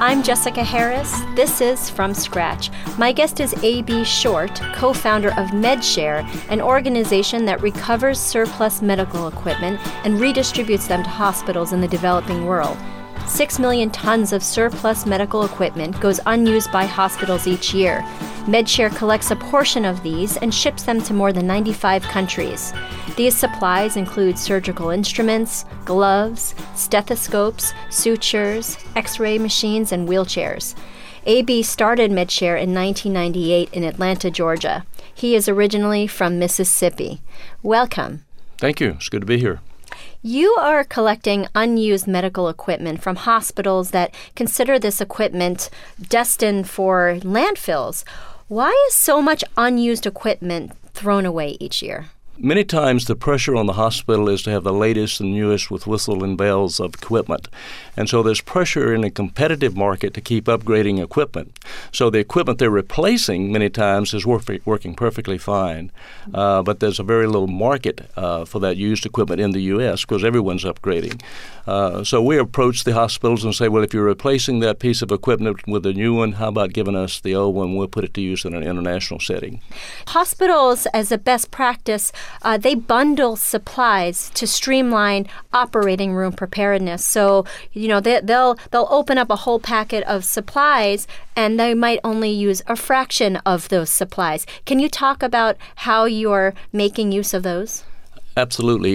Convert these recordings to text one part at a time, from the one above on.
I'm Jessica Harris. This is From Scratch. My guest is A.B. Short, co-founder of MedShare, an organization that recovers surplus medical equipment and redistributes them to hospitals in the developing world. 6 million tons of surplus medical equipment goes unused by hospitals each year. MedShare collects a portion of these and ships them to more than 95 countries. These supplies include surgical instruments, gloves, stethoscopes, sutures, X-ray machines, and wheelchairs. A.B. started MedShare in 1998 in Atlanta, Georgia. He is originally from Mississippi. Welcome. Thank you. It's good to be here. You are collecting unused medical equipment from hospitals that consider this equipment destined for landfills. Why is so much unused equipment thrown away each year? Many times the pressure on the hospital is to have the latest and newest with whistle and bells of equipment. And so there's pressure in a competitive market to keep upgrading equipment. So the equipment they're replacing many times is working perfectly fine. But there's a very little market for that used equipment in the U.S. because everyone's upgrading. So we approach the hospitals and say, well, if you're replacing that piece of equipment with a new one, how about giving us the old one? We'll put it to use in an international setting. Hospitals, as a best practice, they bundle supplies to streamline operating room preparedness. So, they'll open up a whole packet of supplies and they might only use a fraction of those supplies. Can you talk about how you're making use of those? Absolutely.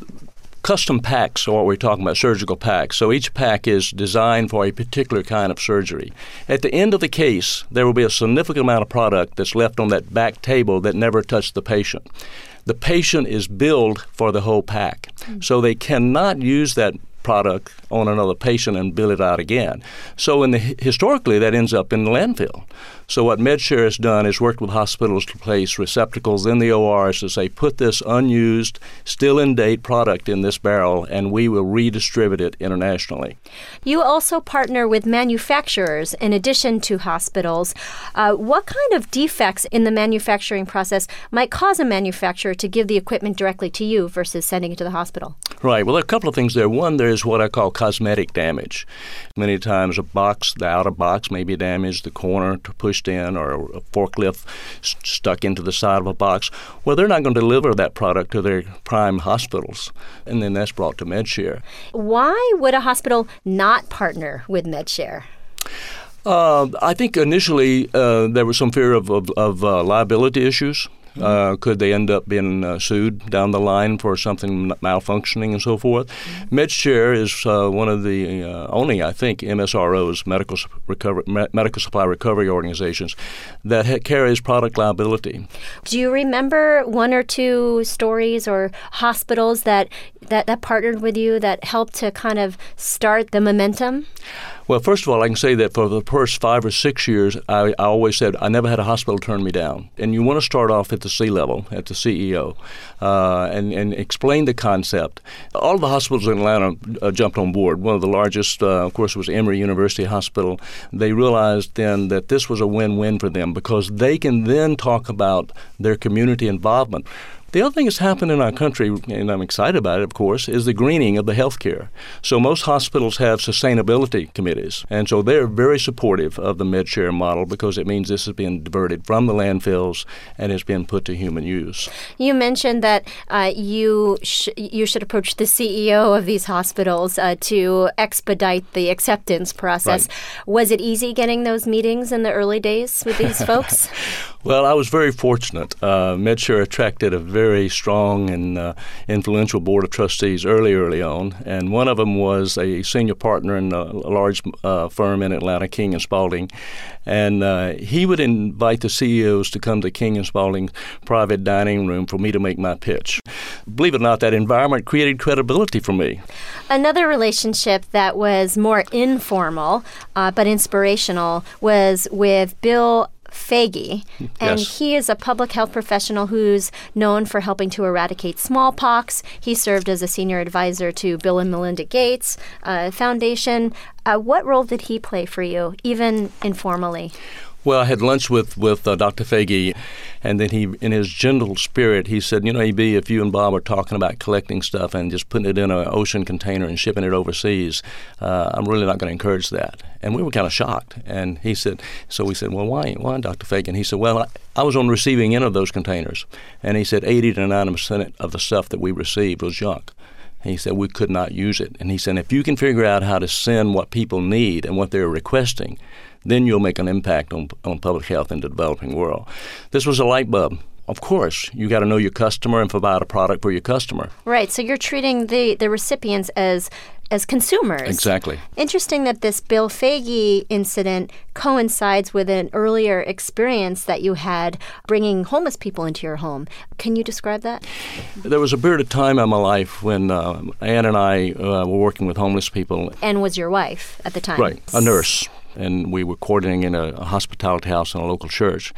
Custom packs are what we're talking about, surgical packs. So each pack is designed for a particular kind of surgery. At the end of the case, there will be a significant amount of product that's left on that back table that never touched the patient. The patient is billed for the whole pack. So they cannot use that product on another patient and bill it out again. So historically, that ends up in the landfill. So what MedShare has done is worked with hospitals to place receptacles in the ORs to say, put this unused, still in date product in this barrel, and we will redistribute it internationally. You also partner with manufacturers in addition to hospitals. What kind of defects in the manufacturing process might cause a manufacturer to give the equipment directly to you versus sending it to the hospital? Right. Well, there are a couple of things there. One, there's what I call cosmetic damage. Many times the outer box may be damaged, the corner pushed in, or a forklift stuck into the side of a box. Well, they're not going to deliver that product to their prime hospitals, and then that's brought to MedShare. Why would a hospital not partner with MedShare? I think initially there was some fear of liability issues. Could they end up being sued down the line for something malfunctioning and so forth? MedShare is one of the only, I think, MSROs, medical supply recovery organizations, that carries product liability. Do you remember one or two stories or hospitals that partnered with you that helped to kind of start the momentum? Well, first of all, I can say that for the first 5 or 6 years, I always said I never had a hospital turn me down. And you want to start off at the C-level, at the CEO, and explain the concept. All of the hospitals in Atlanta jumped on board. One of the largest, of course, was Emory University Hospital. They realized then that this was a win-win for them because they can then talk about their community involvement. The other thing that's happened in our country, and I'm excited about it, of course, is the greening of the healthcare. So most hospitals have sustainability committees, and so they're very supportive of the MedShare model because it means this is being diverted from the landfills and is being put to human use. You mentioned that you should approach the CEO of these hospitals to expedite the acceptance process. Right. Was it easy getting those meetings in the early days with these folks? Well, I was very fortunate. MedShare attracted a very strong and influential board of trustees early on, and one of them was a senior partner in a large firm in Atlanta, King & Spalding, and he would invite the CEOs to come to King & Spalding's private dining room for me to make my pitch. Believe it or not, that environment created credibility for me. Another relationship that was more informal but inspirational was with Bill Foege, and Yes. he is a public health professional who's known for helping to eradicate smallpox. He served as a senior advisor to Bill and Melinda Gates Foundation. What role did he play for you, even informally? Well, I had lunch with Dr. Faggy, and then he, in his gentle spirit, he said, AB, if you and Bob are talking about collecting stuff and just putting it in an ocean container and shipping it overseas, I'm really not going to encourage that. And we were kind of shocked. And he said, so we said, well, why, Dr. Faggy? And he said, well, I was on the receiving end of those containers. And he said 80 to 90% of the stuff that we received was junk. And he said we could not use it. And he said, if you can figure out how to send what people need and what they're requesting, then you'll make an impact on public health in the developing world. This was a light bulb. Of course, you got to know your customer and provide a product for your customer. Right. So you're treating the recipients as consumers. Exactly. Interesting that this Bill Faggy incident coincides with an earlier experience that you had bringing homeless people into your home. Can you describe that? There was a period of time in my life when Ann and I were working with homeless people. Ann was your wife at the time. Right, a nurse. And we were coordinating in a hospitality house in a local church.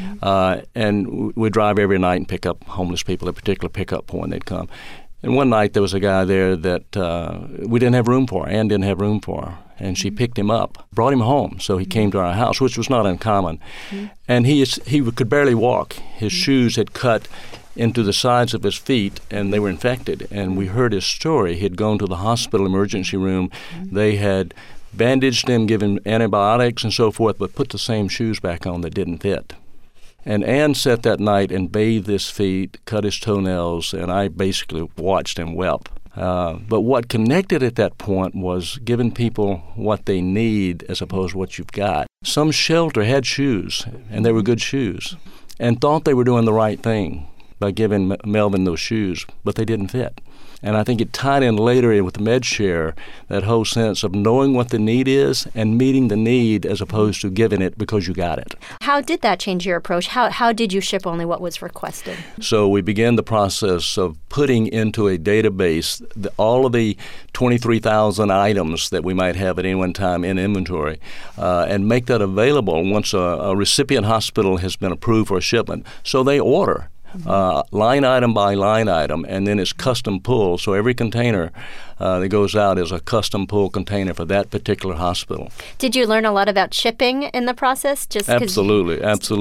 And we'd drive every night and pick up homeless people, a particular pickup point they'd come. And one night there was a guy there that we didn't have room for. Ann didn't have room for. And she picked him up, brought him home. So he came to our house, which was not uncommon. And he could barely walk. His shoes had cut into the sides of his feet, and they were infected. And we heard his story. He had gone to the hospital emergency room. They had bandaged him, given antibiotics and so forth, but put the same shoes back on that didn't fit. And Ann sat that night and bathed his feet, cut his toenails, and I basically watched and wept. But what connected at that point was giving people what they need as opposed to what you've got. Some shelter had shoes, and they were good shoes, and thought they were doing the right thing by giving Melvin those shoes, but they didn't fit. And I think it tied in later with MedShare, that whole sense of knowing what the need is and meeting the need as opposed to giving it because you got it. How did that change your approach? How did you ship only what was requested? So we began the process of putting into a database all of the 23,000 items that we might have at any one time in inventory and make that available once a recipient hospital has been approved for a shipment. So they order. Line item by line item, and then it's custom pull. So every container that goes out is a custom pull container for that particular hospital. Did you learn a lot about shipping in the process? Absolutely.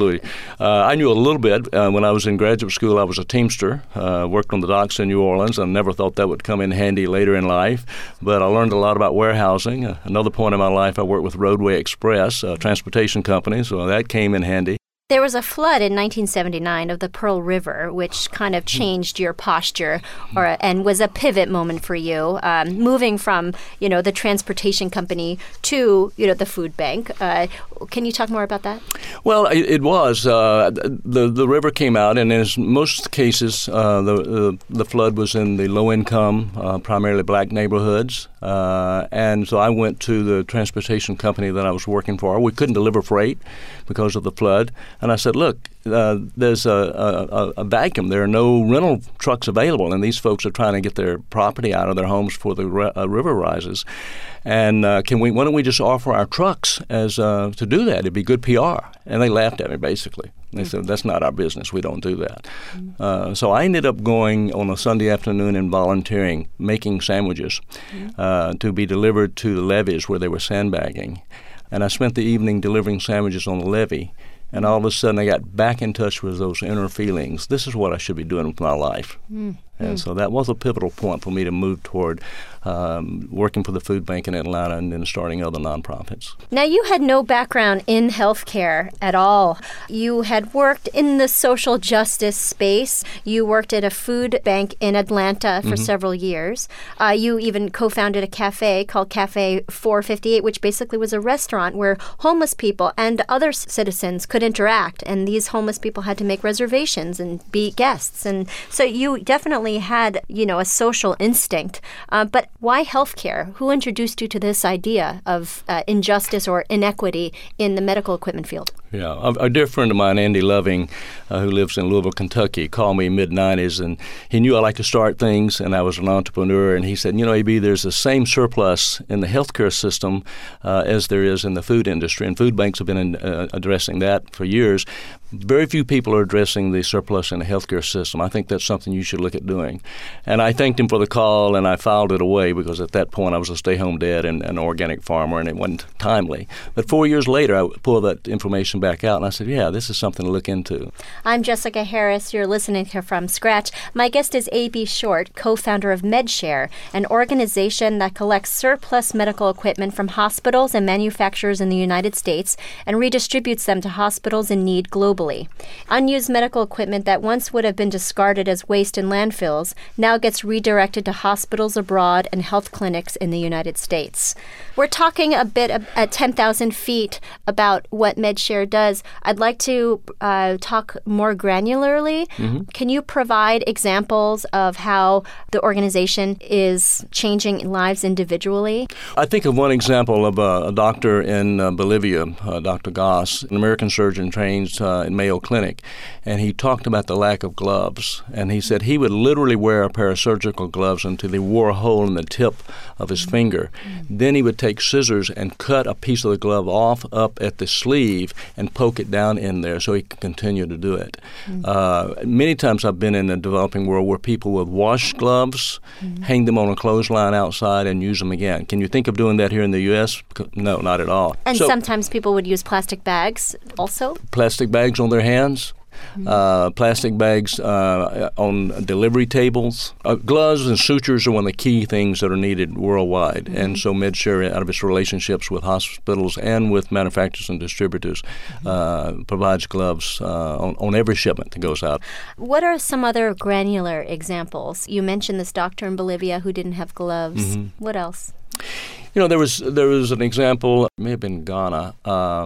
I knew a little bit. When I was in graduate school, I was a teamster, worked on the docks in New Orleans. I never thought that would come in handy later in life, but I learned a lot about warehousing. Another point in my life, I worked with Roadway Express, a transportation company, so that came in handy. There was a flood in 1979 of the Pearl River, which kind of changed your posture and was a pivot moment for you, moving from, the transportation company to, the food bank. Can you talk more about that? Well, it was. The river came out, and in most cases, the flood was in the low-income, primarily black neighborhoods. And so I went to the transportation company that I was working for. We couldn't deliver freight because of the flood. And I said, look, there's a vacuum. There are no rental trucks available, and these folks are trying to get their property out of their homes before the river rises. And why don't we just offer our trucks as to do that? It'd be good PR. And they laughed at me, basically. They said, that's not our business. We don't do that. So I ended up going on a Sunday afternoon and volunteering, making sandwiches to be delivered to the levees where they were sandbagging. And I spent the evening delivering sandwiches on the levee. And all of a sudden, I got back in touch with those inner feelings. This is what I should be doing with my life. And so that was a pivotal point for me to move toward working for the food bank in Atlanta and then starting other nonprofits. Now, you had no background in healthcare at all. You had worked in the social justice space. You worked at a food bank in Atlanta for several years. You even co-founded a cafe called Cafe 458, which basically was a restaurant where homeless people and other citizens could interact. And these homeless people had to make reservations and be guests. And so you definitely had, a social instinct. But why healthcare? Who introduced you to this idea of injustice or inequity in the medical equipment field? Yeah, a dear friend of mine, Andy Loving, who lives in Louisville, Kentucky, called me mid-'90s, and he knew I like to start things, and I was an entrepreneur, and he said, AB, there's the same surplus in the healthcare system as there is in the food industry, and food banks have been addressing that for years. Very few people are addressing the surplus in the healthcare system. I think that's something you should look at doing. And I thanked him for the call, and I filed it away because at that point I was a stay-home dad and an organic farmer, and it wasn't timely. But 4 years later, I pulled that information back out, and I said, yeah, this is something to look into. I'm Jessica Harris. You're listening to From Scratch. My guest is A.B. Short, co-founder of MedShare, an organization that collects surplus medical equipment from hospitals and manufacturers in the United States and redistributes them to hospitals in need globally. Unused medical equipment that once would have been discarded as waste in landfills now gets redirected to hospitals abroad and health clinics in the United States. We're talking a bit at 10,000 feet about what MedShare does. I'd like to talk more granularly. Mm-hmm. Can you provide examples of how the organization is changing lives individually? I think of one example of a doctor in Bolivia, Dr. Goss, an American surgeon trained in Mayo Clinic, and he talked about the lack of gloves. And he said he would literally wear a pair of surgical gloves until they wore a hole in the tip of his finger. Then he would take scissors and cut a piece of the glove off up at the sleeve and poke it down in there so he could continue to do it. Many times I've been in the developing world where people would wash gloves, hang them on a clothesline outside, and use them again. Can you think of doing that here in the U.S.? No, not at all. And sometimes people would use plastic bags also? Plastic bags on their hands. Plastic bags on delivery tables. Gloves and sutures are one of the key things that are needed worldwide. And so MedShare, out of its relationships with hospitals and with manufacturers and distributors, provides gloves on every shipment that goes out. What are some other granular examples? You mentioned this doctor in Bolivia who didn't have gloves. What else? You know, there was an example, it may have been Ghana,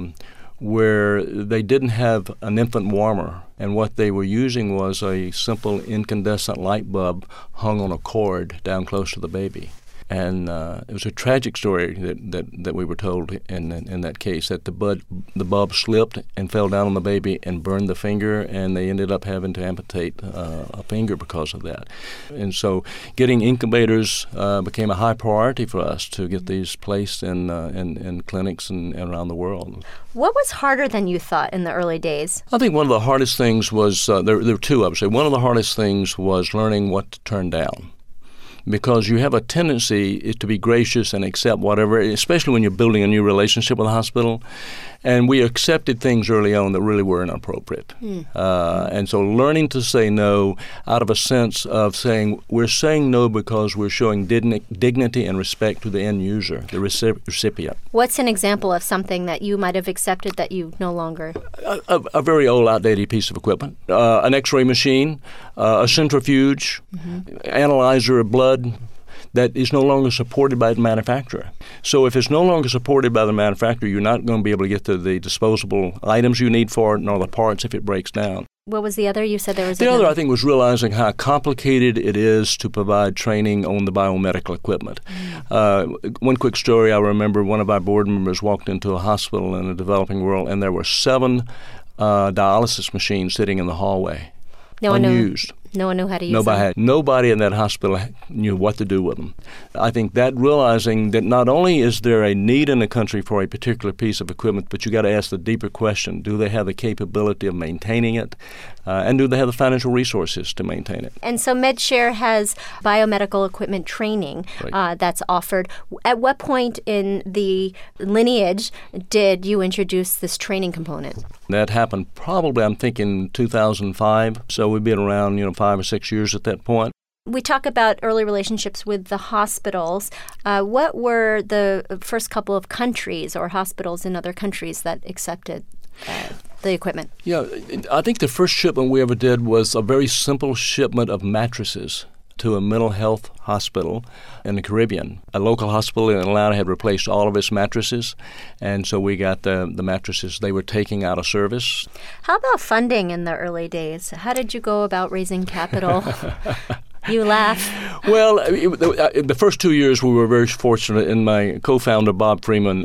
where they didn't have an infant warmer, and what they were using was a simple incandescent light bulb hung on a cord down close to the baby. And it was a tragic story that we were told in that case, that the bulb slipped and fell down on the baby and burned the finger, and they ended up having to amputate a finger because of that. And so getting incubators became a high priority for us to get these placed in clinics and around the world. What was harder than you thought in the early days? I think one of the hardest things was, there were two, I would say. One of the hardest things was learning what to turn down, because you have a tendency to be gracious and accept whatever, especially when you're building a new relationship with a hospital. And we accepted things early on that really were inappropriate. And so learning to say no out of a sense of saying, we're saying no because we're showing dignity and respect to the end user, the recipient. What's an example of something that you might have accepted that you no longer? A very old, outdated piece of equipment, an X-ray machine, a centrifuge, analyzer of blood, that is no longer supported by the manufacturer. So if it's no longer supported by the manufacturer, you're not going to be able to get to the disposable items you need for it, nor the parts if it breaks down. What was the other? You said there was the other, I think, was realizing how complicated it is to provide training on the biomedical equipment. One quick story, I remember one of our board members walked into a hospital in the developing world, and there were 7 dialysis machines sitting in the hallway, unused. No one knew how to use them. Nobody in that hospital knew what to do with them. I think that realizing that not only is there a need in the country for a particular piece of equipment, but you got to ask the deeper question: do they have the capability of maintaining it, and do they have the financial resources to maintain it? And so MedShare has biomedical equipment training that's offered. At what point in the lineage did you introduce this training component? That happened probably, I'm thinking, 2005. So we've been around, 5 or 6 years at that point. We talk about early relationships with the hospitals. What were the first couple of countries or hospitals in other countries that accepted the equipment? Yeah, I think the first shipment we ever did was a very simple shipment of mattresses to a mental health hospital in the Caribbean. A local hospital in Atlanta had replaced all of its mattresses, and so we got the mattresses they were taking out of service. How about funding in the early days? How did you go about raising capital? You laugh. Well, the first 2 years we were very fortunate, and my co-founder, Bob Freeman,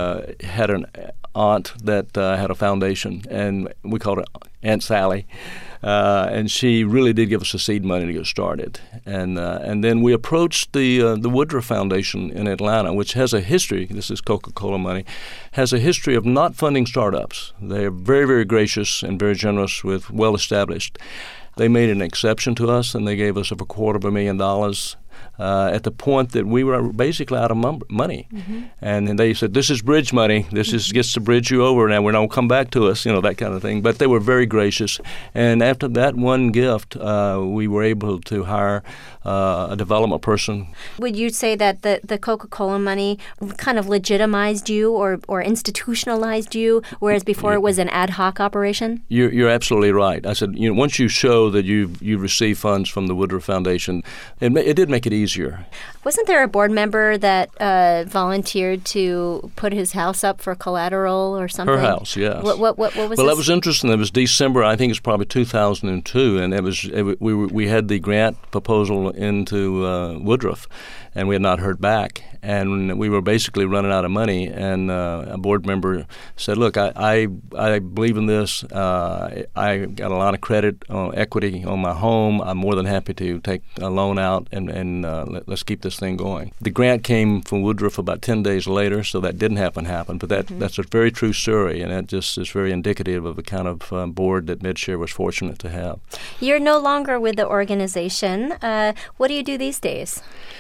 had an aunt that had a foundation, and we called her Aunt Sally. And she really did give us the seed money to get started. And then we approached the Woodruff Foundation in Atlanta, which has a history, this is Coca-Cola money, has a history of not funding startups. They are very, very gracious and very generous with well-established. They made an exception to us, and they gave us over $250,000 at the point that we were basically out of money. And then they said, this is bridge money. This is gets to bridge you over, and we're not come back to us, that kind of thing. But they were very gracious. And after that one gift, we were able to hire a development person. Would you say that the Coca-Cola money kind of legitimized you or institutionalized you, whereas before it was an ad hoc operation? You're absolutely right. I said, once you show that you've received funds from the Woodruff Foundation, it did make it easier. Wasn't there a board member that volunteered to put his house up for collateral or something? Her house, yes. What was Well, this? that was interesting. It was December, I think it's probably 2002, and we had the grant proposal into Woodruff, and we had not heard back. And we were basically running out of money, and a board member said, look, I believe in this. I got a lot of credit equity on my home. I'm more than happy to take a loan out and let's keep this thing going. The grant came from Woodruff about 10 days later, so that didn't happen. But that's a very true story, and that just is very indicative of the kind of board that MedShare was fortunate to have. You're no longer with the organization. What do you do these days?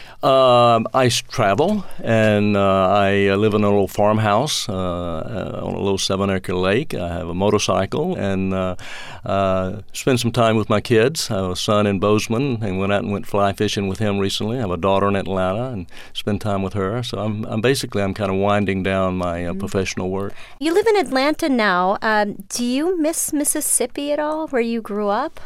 I travel, and I live in a little farmhouse on a little 7-acre lake. I have a motorcycle and spend some time with my kids. I have a son in Bozeman and went fly fishing with him recently. I have a daughter in Atlanta and spend time with her. So I'm kind of winding down my professional work. You live in Atlanta now. Do you miss Mississippi at all, where you grew up?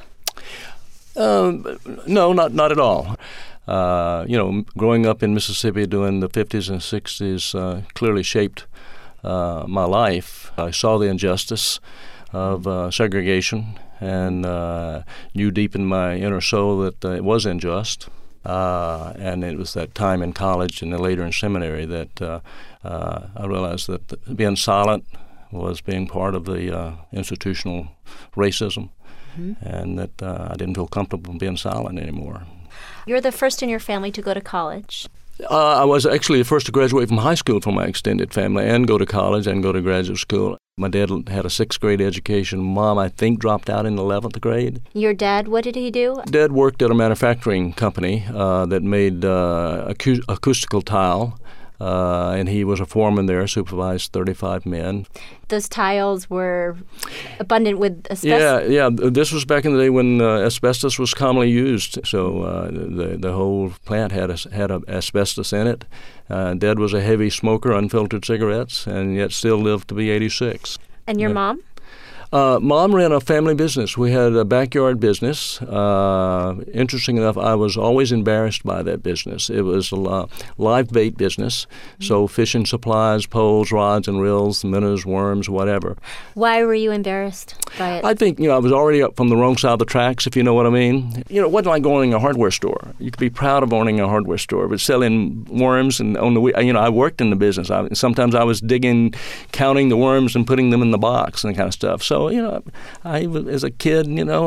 No, not at all. Growing up in Mississippi during the 50s and 60s clearly shaped my life. I saw the injustice of segregation and knew deep in my inner soul that it was unjust. And it was that time in college and then later in seminary that I realized that being silent was being part of the institutional racism, and that I didn't feel comfortable being silent anymore. You're the first in your family to go to college. I was actually the first to graduate from high school from my extended family and go to college and go to graduate school. My dad had a 6th grade education. Mom, I think, dropped out in 11th grade. Your dad, what did he do? Dad worked at a manufacturing company that made acoustical tile. And he was a foreman there, supervised 35 men. Those tiles were abundant with asbestos? Yeah. This was back in the day when asbestos was commonly used. So the whole plant had asbestos in it. Dad was a heavy smoker, unfiltered cigarettes, and yet still lived to be 86. And your mom? Mom ran a family business. We had a backyard business. Interesting enough, I was always embarrassed by that business. It was a live bait business, so fishing supplies, poles, rods and reels, minnows, worms, whatever. Why were you embarrassed by it? I think, I was already up from the wrong side of the tracks, if you know what I mean. It wasn't like owning a hardware store. You could be proud of owning a hardware store, but selling worms and I worked in the business. Sometimes I was counting the worms and putting them in the box and that kind of stuff. So, I as a kid,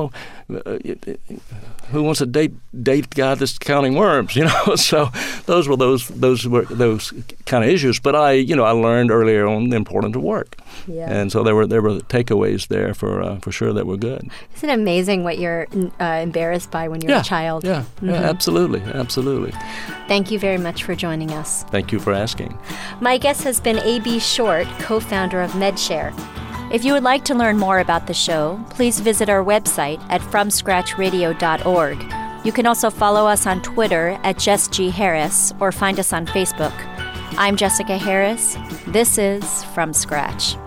who wants to date a guy that's counting worms, So those were those kind of issues. But I learned earlier on the importance of work. Yeah. And so there were takeaways there for sure that were good. Isn't it amazing what you're embarrassed by when you're a child? Yeah, absolutely. Thank you very much for joining us. Thank you for asking. My guest has been A.B. Short, co-founder of MedShare. If you would like to learn more about the show, please visit our website at FromScratchRadio.org. You can also follow us on Twitter at Jess G. Harris or find us on Facebook. I'm Jessica Harris. This is From Scratch.